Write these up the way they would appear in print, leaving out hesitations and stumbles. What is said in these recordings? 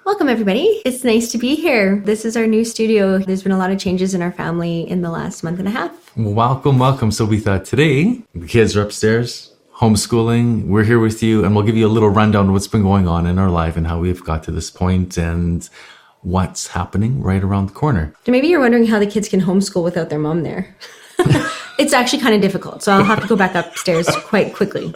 Welcome, everybody. It's nice to be here. This is our new studio. There's been a lot of changes in our family in the last month and a half. Welcome. So we thought today, the kids are upstairs, homeschooling. We're here with you, and we'll give you a little rundown of what's been going on in our life and how we've got to this point and what's happening right around the corner. So maybe you're wondering how the kids can homeschool without their mom there. It's actually kind of difficult, so I'll have to go back upstairs quite quickly.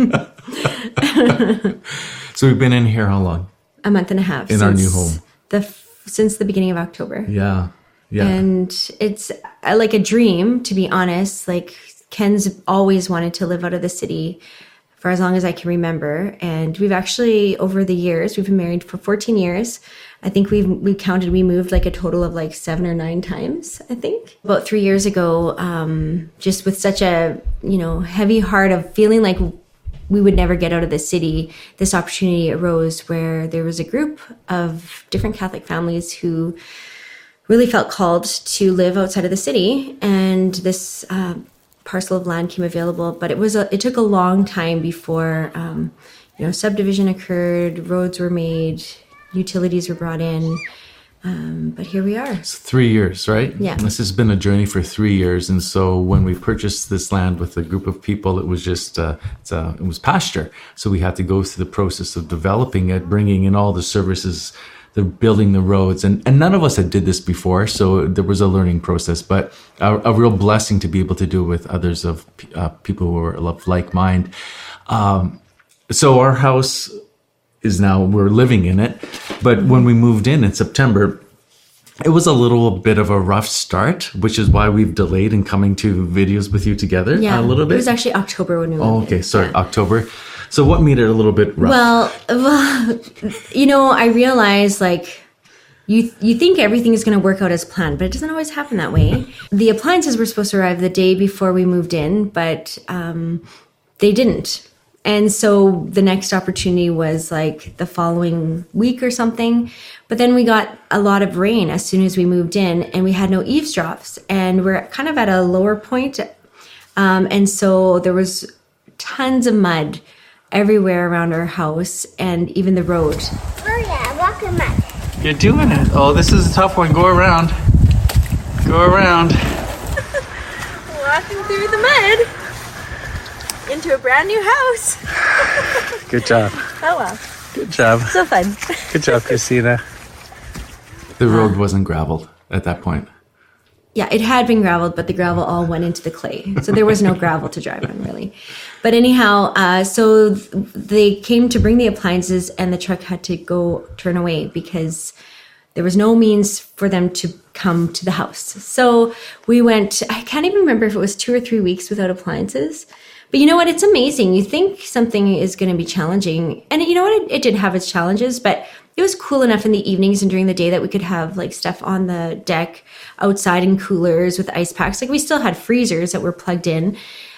So we've been in here how long? A month and a half. In our new home. Since the beginning of October. Yeah. And it's like a dream, to be honest. Like Ken's always wanted to live out of the city for as long as I can remember. And we've actually, over the years, we've been married for 14 years. I think we counted, we moved like a total of like 7 or 9 times, I think. About 3 years ago, just with such a, heavy heart of feeling like we would never get out of the city, this opportunity arose where there was a group of different Catholic families who really felt called to live outside of the city. And this parcel of land came available, but it took a long time before, subdivision occurred, roads were made, utilities were brought in. But here we are. It's 3 years, right? Yeah. This has been a journey for 3 years. And so when we purchased this land with a group of people, it was just, it was pasture. So we had to go through the process of developing it, bringing in all the services, building the roads. And none of us had did this before. So there was a learning process, but a real blessing to be able to do it with others of people who are of like mind. So our house is now, we're living in it. But when we moved in September, it was a little bit of a rough start, which is why we've delayed in coming to videos with you together a little bit. It was actually October when we moved in. Oh, okay. Sorry, yeah. October. So what made it a little bit rough? Well, I realized like you think everything is going to work out as planned, but it doesn't always happen that way. The appliances were supposed to arrive the day before we moved in, but they didn't. And so the next opportunity was like the following week or something. But then we got a lot of rain as soon as we moved in, and we had no eavesdrops, and we're kind of at a lower point. And so there was tons of mud everywhere around our house and even the road. Oh yeah, walking mud. You're doing it. Oh, this is a tough one. Go around. Go around. Walking through the mud. Into a brand new house. Good job. Oh, well. Good job. So fun. Good job, Christina. The road wasn't graveled at that point. Yeah, it had been graveled, but the gravel all went into the clay. So there was no gravel to drive on, really. But anyhow, so they came to bring the appliances, and the truck had to go turn away because there was no means for them to come to the house. So we went, I can't even remember if it was 2 or 3 weeks without appliances. But you know what? It's amazing. You think something is going to be challenging. And you know what? It did have its challenges, but it was cool enough in the evenings and during the day that we could have like stuff on the deck outside in coolers with ice packs. Like we still had freezers that were plugged in.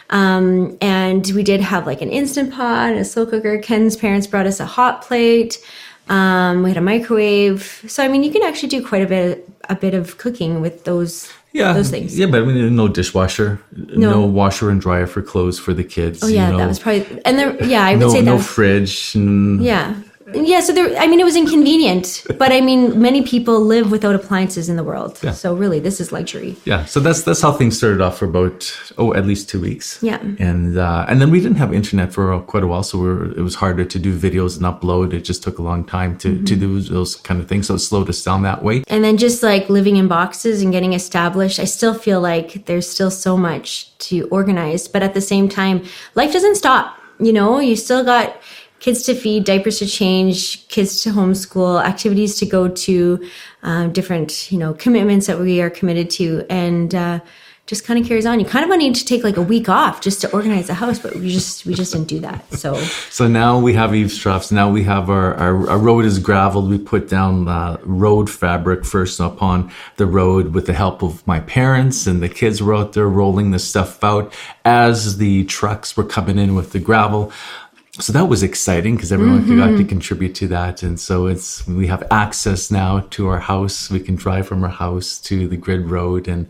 And we did have like an Instant Pot and a slow cooker. Ken's parents brought us a hot plate. We had a microwave. So, I mean, you can actually do quite a bit of cooking with those things. Yeah, but I mean, no dishwasher, no washer and dryer for clothes for the kids. Oh yeah, that was probably, and there, yeah, I would say that. No fridge. Yeah. So it was inconvenient, but I mean, many people live without appliances in the world. Yeah. So really, this is luxury. Yeah. So that's how things started off for about, at least 2 weeks. Yeah. And then we didn't have internet for quite a while. So it was harder to do videos and upload. It just took a long time to do those kind of things. So it slowed us down that way. And then just like living in boxes and getting established, I still feel like there's still so much to organize, but at the same time, life doesn't stop. You still got kids to feed, diapers to change, kids to homeschool, activities to go to, different, commitments that we are committed to, and just kind of carries on. You kind of need to take like a week off just to organize the house, but we just didn't do that. So now we have eavesdrops. Now we have our road is graveled. We put down road fabric first upon the road with the help of my parents, and the kids were out there rolling the stuff out as the trucks were coming in with the gravel. So that was exciting because everyone got to contribute to that. And so we have access now to our house. We can drive from our house to the grid road, and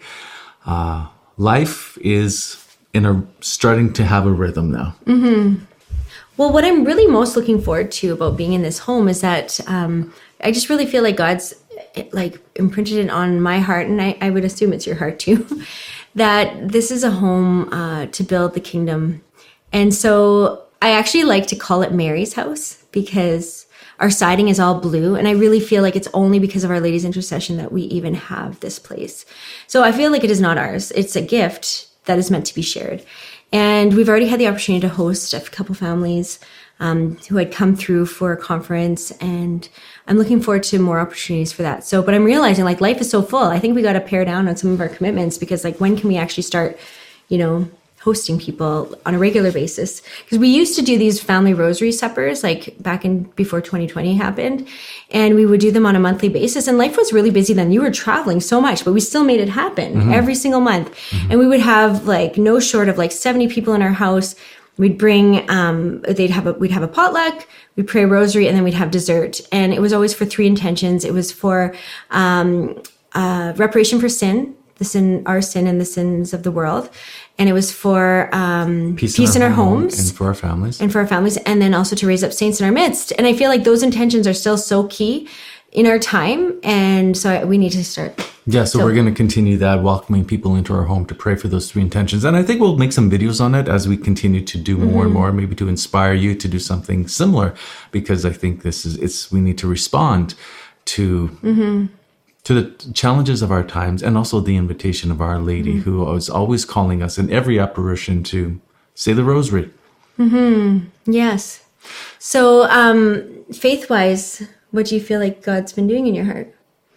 life is starting to have a rhythm now. Mm-hmm. Well, what I'm really most looking forward to about being in this home is that I just really feel like God's like imprinted it on my heart, and I would assume it's your heart too, that this is a home to build the kingdom. And so I actually like to call it Mary's house because our siding is all blue. And I really feel like it's only because of Our Lady's intercession that we even have this place. So I feel like it is not ours. It's a gift that is meant to be shared. And we've already had the opportunity to host a couple families who had come through for a conference, and I'm looking forward to more opportunities for that. So, but I'm realizing like life is so full. I think we got to pare down on some of our commitments because like when can we actually start, hosting people on a regular basis? Because we used to do these family rosary suppers like back in before 2020 happened, and we would do them on a monthly basis. And life was really busy then. You were traveling so much, but we still made it happen every single month. And we would have like no short of like 70 people in our house. We'd bring, we'd have a potluck, we'd pray a rosary, and then we'd have dessert. And it was always for 3 intentions. It was for reparation for sin, our sin and the sins of the world. And it was for peace in our homes. And for our families. And then also to raise up saints in our midst. And I feel like those intentions are still so key in our time. And so we need to start. Yeah, so we're going to continue that, welcoming people into our home to pray for those 3 intentions. And I think we'll make some videos on it as we continue to do more and more, maybe to inspire you to do something similar, because I think we need to respond to the challenges of our times, and also the invitation of Our Lady, who is always calling us in every apparition to say the rosary. Yes. So faith-wise, what do you feel like God's been doing in your heart?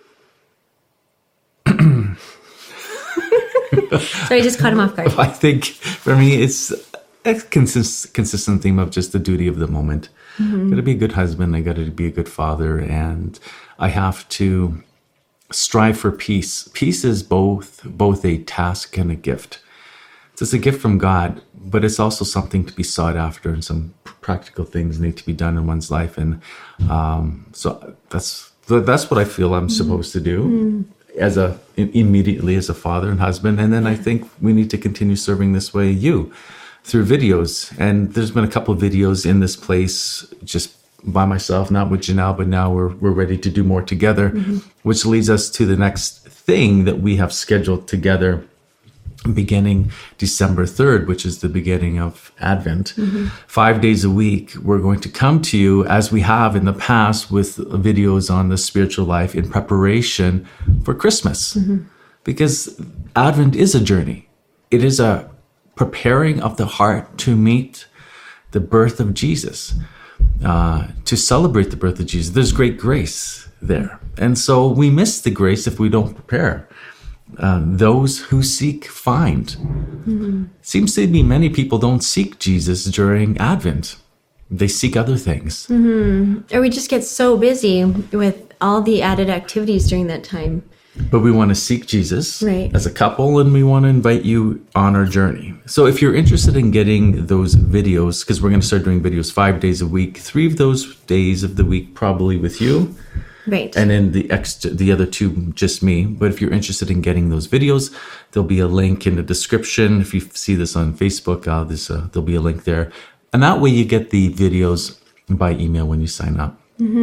Sorry, I just caught him off guard. I think for me, it's a consistent theme of just the duty of the moment. I got to be a good husband. I got to be a good father. And I have to strive for peace. Peace is both a task and a gift. It's a gift from God, but it's also something to be sought after, and some practical things need to be done in one's life. And so that's what I feel I'm supposed to do immediately as a father and husband. And then I think we need to continue serving this way through videos. And there's been a couple of videos in this place just by myself, not with Janelle, but now we're ready to do more together, which leads us to the next thing that we have scheduled together beginning December 3rd, which is the beginning of Advent. 5 days a week, we're going to come to you as we have in the past with videos on the spiritual life in preparation for Christmas. Because Advent is a journey. It is a preparing of the heart to meet the birth of Jesus, to celebrate the birth of Jesus. There's great grace there. And so we miss the grace if we don't prepare. Those who seek find. Seems to be many people don't seek Jesus during Advent. They seek other things. Or we just get so busy with all the added activities during that time. But we want to seek Jesus right. as a couple, and we want to invite you on our journey. So if you're interested in getting those videos, because we're going to start doing videos 5 days a week, 3 of those days of the week probably with you. Right. And then the other 2, just me. But if you're interested in getting those videos, there'll be a link in the description. If you see this on Facebook, there'll be a link there. And that way you get the videos by email when you sign up.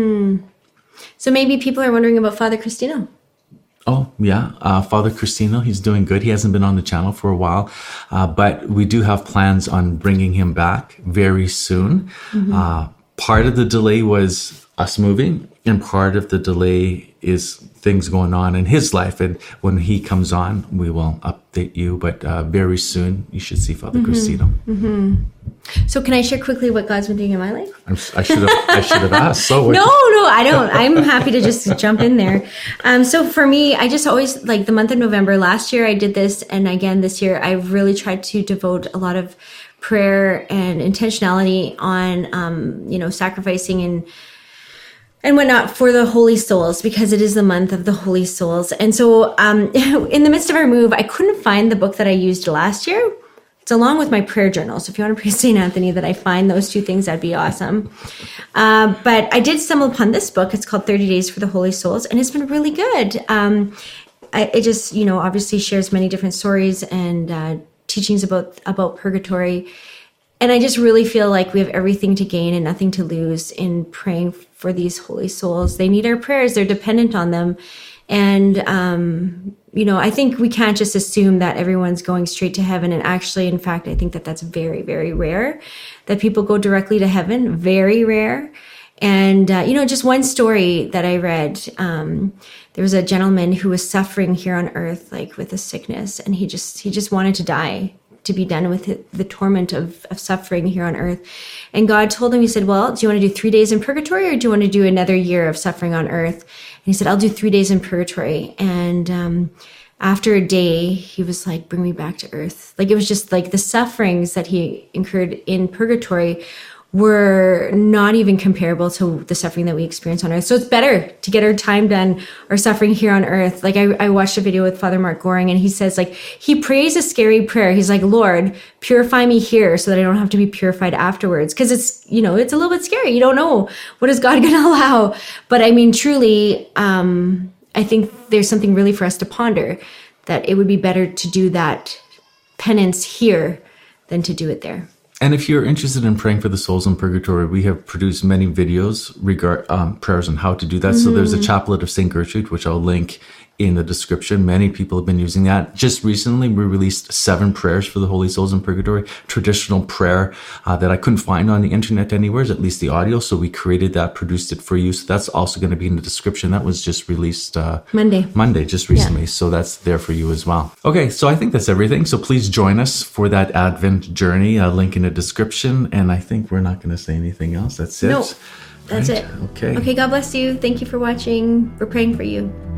So maybe people are wondering about Father Cristino. Oh, yeah. Father Cristino, he's doing good. He hasn't been on the channel for a while, but we do have plans on bringing him back very soon. Part of the delay was us moving, and part of the delay is things going on in his life. And when he comes on, we will update you. But very soon, you should see Father Cristino. So can I share quickly what God's been doing in my life? I should have asked. So No, I don't. I'm happy to just jump in there. So for me, I just always like the month of November. Last year I did this, and again this year I really tried to devote a lot of prayer and intentionality on, sacrificing and whatnot for the Holy Souls, because it is the month of the Holy Souls. And so in the midst of our move, I couldn't find the book that I used last year. It's along with my prayer journal. So if you want to pray St. Anthony that I find those 2 things, that'd be awesome. But I did stumble upon this book. It's called 30 Days for the Holy Souls, and it's been really good. It just, obviously shares many different stories and teachings about purgatory. And I just really feel like we have everything to gain and nothing to lose in praying for these holy souls. They need our prayers. They're dependent on them. And, I think we can't just assume that everyone's going straight to heaven. And actually, in fact, I think that that's very, very rare that people go directly to heaven. Very rare. And, just one story that I read, there was a gentleman who was suffering here on earth, like with a sickness, and he just wanted to die, to be done with the torment of suffering here on earth. And God told him, he said, well, do you want to do 3 days in purgatory, or do you want to do another year of suffering on earth? And he said, I'll do 3 days in purgatory. And after a day, he was like, bring me back to earth. Like, it was just like the sufferings that he incurred in purgatory were not even comparable to the suffering that we experience on earth. So it's better to get our time done, our suffering here on earth. Like, I watched a video with Father Mark Goring, and he says, like, he prays a scary prayer. He's like, Lord, purify me here so that I don't have to be purified afterwards. Cause it's, it's a little bit scary. You don't know, what is God going to allow? But I mean, truly, I think there's something really for us to ponder, that it would be better to do that penance here than to do it there. And if you're interested in praying for the souls in purgatory, we have produced many videos regarding prayers on how to do that. So there's a chaplet of St. Gertrude, which I'll link in the description. Many people have been using that. Just recently, we released 7 prayers for the holy souls in purgatory, traditional prayer that I couldn't find on the internet anywhere, at least the audio. So we created that, produced it for you. So that's also going to be in the description. That was just released Monday, just recently. Yeah. So that's there for you as well. Okay, so I think that's everything. So please join us for that Advent journey. Link in the description. And I think we're not going to say anything else. That's it. No, that's it. Okay. Okay, God bless you. Thank you for watching. We're praying for you.